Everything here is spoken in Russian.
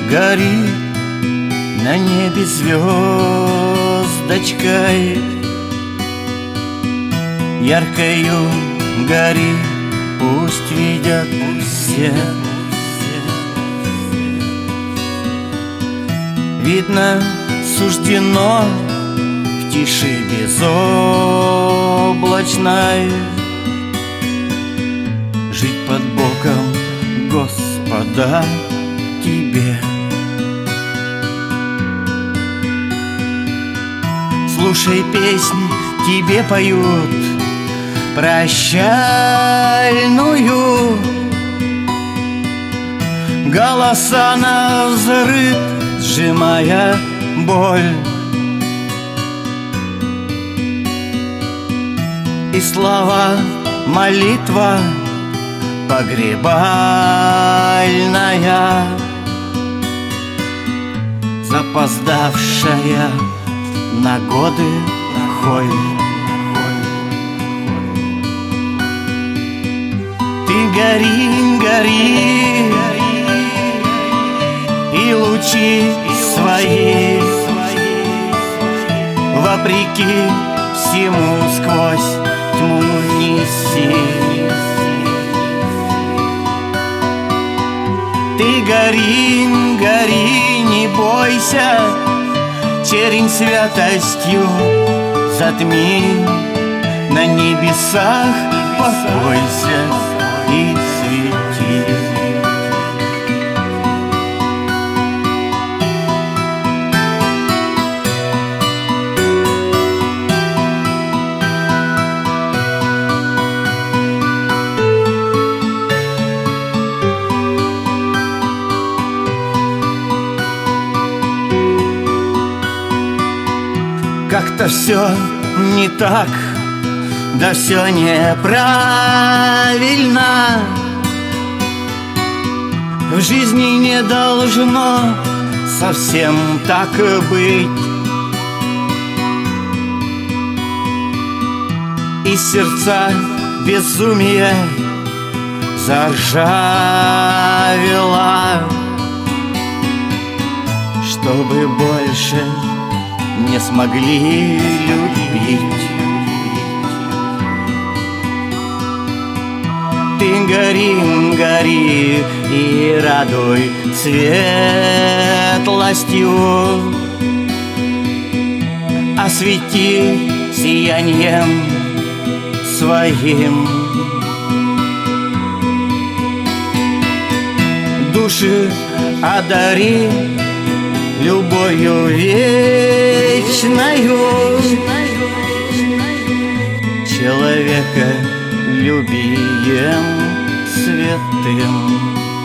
горит на небе звездочкой, яркою гори, пусть видят все. Видно, суждено в тиши безоблачной жить под боком Господа тебе. Слушай, песнь тебе поют прощальную, голоса навзрыд, сжимая боль. И слова молитва погребальная, запоздавшая на годы холь. Ты гори, гори, и лучи свои вопреки всему сквозь тьму неси. Ты гори, гори, не бойся, черень святостью затми, на небесах покойся и свети. Как-то все не так, да все неправильно. В жизни не должно совсем так быть. И сердца безумие заржавело, чтобы больше не смогли любить. Ты гори, гори и радуй светлостью, освети сиянием своим души, одари любовью вечною, человека любием святым.